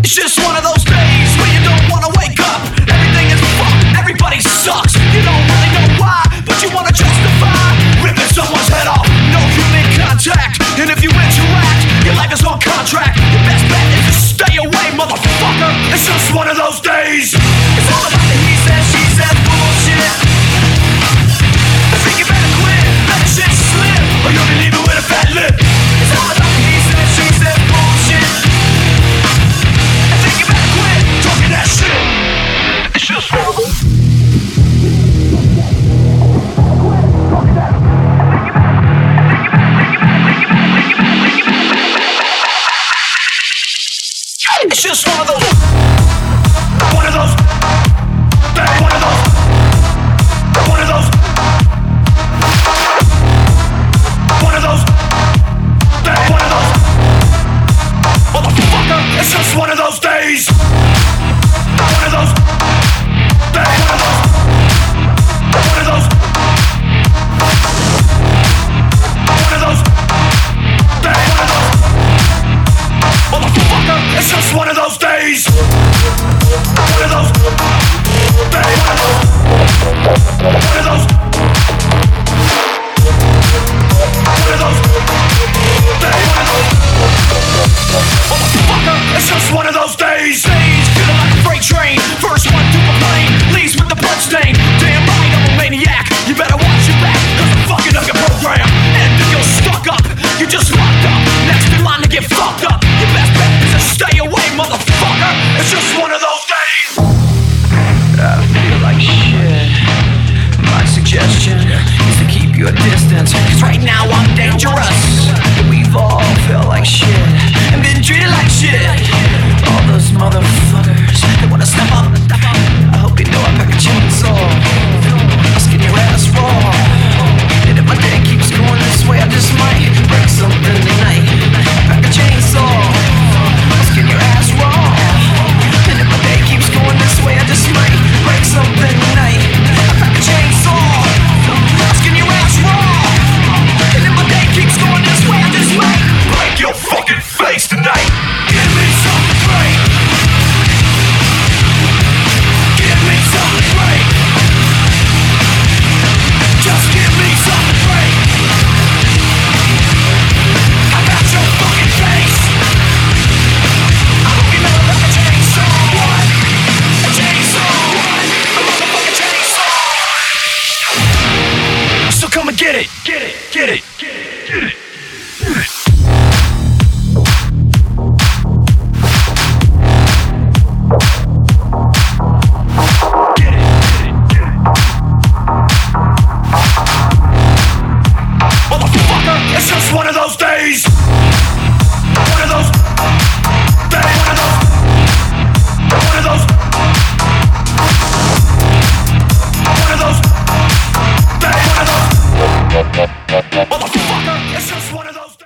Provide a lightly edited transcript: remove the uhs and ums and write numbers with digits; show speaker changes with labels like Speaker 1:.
Speaker 1: It's just one of those days where you don't wanna wake up. Everything is fucked, everybody sucks. You don't really know why, but you wanna justify ripping someone's head off. No human contact, and if you interact, your life is on contract. Your best bet is to stay away, motherfucker. It's just one of those days. It's all about the he said, she said bullshit. I think you better quit, let the shit slip, or you'll be leaving with a fat lip. It's all about the he said, she said bullshit. I think you better quit talking that shit. It's just It's just one of those, one of those, one of those, one of those, one of those, one of those, motherfucker, it's just one of those days. One of those, one of those, one of those, one of those, motherfucker, it's just one of those days. One of those, one of those, one of those, one of those, motherfucker, it's just one of those days. Feeling like a freight train, first one to complain, leaves with the blood stain. Damn right, I'm a maniac. You better watch your back, cause I'm fucking up your program. And if you're stuck up, you're just locked up, next in line to get fucked up. Your best bet is to stay away, motherfucker. It's just one of those days. I feel like shit. My suggestion is to keep your distance, cause right now I'm dangerous. We've all felt like shit and been treated like shit. All those motherfuckers that wanna step up, I hope you know I pack a chainsaw. I'll skin your ass raw. And if my day keeps going this way, I just might break something tonight. Pack a chainsaw. I'll skin your ass raw. And if my day keeps going this way, I just might break something tonight. Pack a chainsaw. I'll skin your ass raw. And if my day keeps going this way, I just might break your fucking face tonight.